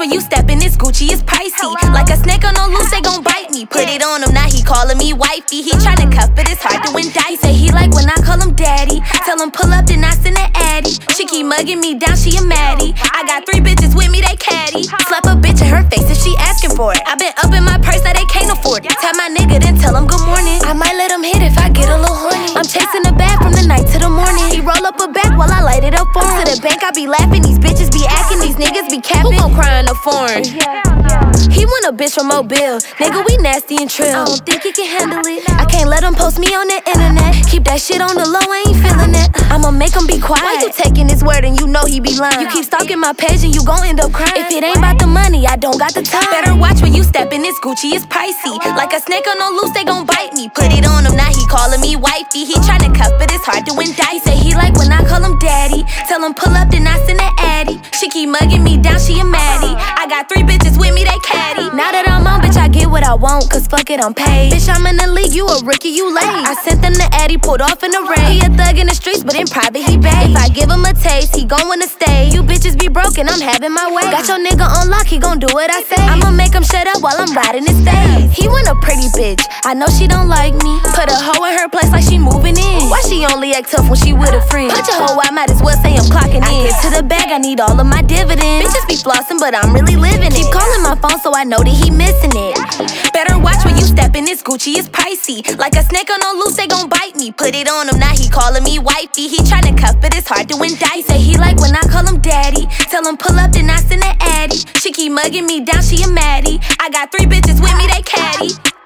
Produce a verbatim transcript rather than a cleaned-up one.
when you step in this Gucci, it's pricey. Like a snake on no loose, they gon' bite me. Put it on him, now he calling me wifey. He tryna cuff, but it's hard to win dice. Say he like when I call him daddy. Tell him pull up, then I send an addy. She keep mugging me down, she a maddie. I got three bitches with me, they caddy. Slap a bitch in her face if she asking for it. I been up in my purse, now they can't afford it. Tell my nigga, then tell him good morning. I might let him hit if I get a little horny. I'm chasing the bag from the night to the morning. He roll up a bag while I light it up for him. To the bank, I be laughing, these bitches be acting, these niggas be capping. Who gon' cry in the foreign? He want a bitch from Mobile. Nigga, we nasty and trill. I don't think he can handle it. I can't let him post me on the internet. Keep that shit on the low, I ain't feeling it. I'ma make him be quiet. Why you taking his word and you know he be lying? You keep stalking my page and you gon' end up crying. If it ain't about the money, I don't got the time. Better watch when you step in this Gucci, it's pricey. Like a snake on no loose, they gon' bite me. Put it on him, now he calling me wifey. He tryna cuff, but it's hard to win dice. Say he like when I call him daddy. Tell him pull up, then I send an addy. She keep mugging me down, she a maddie. I got three bitches with me, they caddy. Now that I'm on, bitch, I get what I want, cause fuck it, I'm paid. Bitch, I'm in the league, you a rookie, you late. I sent them the addy, pulled off in the rain. He a thug in the streets, but in private, he bad. If I give him a taste, he gon' wanna stay. You bitches be broken, I'm having my way. Got your nigga on lock, he gon' do what I say. I'ma make him shut up while I'm riding his face. He want a pretty bitch, I know she don't like me. Put a hoe in her place like she moving in. Why she only act tough when she with a friend? Put your hoe, I might as well say I'm clocking in. I get to the bag, I need all of my dividends. Bitches be flossing, but I'm really living it. Keep calling my phone so I know that he missing it. Better watch when you step in this Gucci, it's pricey. Like a snake on no loose, they gon' bite me. Put it on him, now he calling me wifey. He tryna cuff, but it's hard to win dice. Say he like when I call him daddy. Tell him pull up, then I send an addy. She keep mugging me down, she a maddie. I got three bitches with me, they caddy.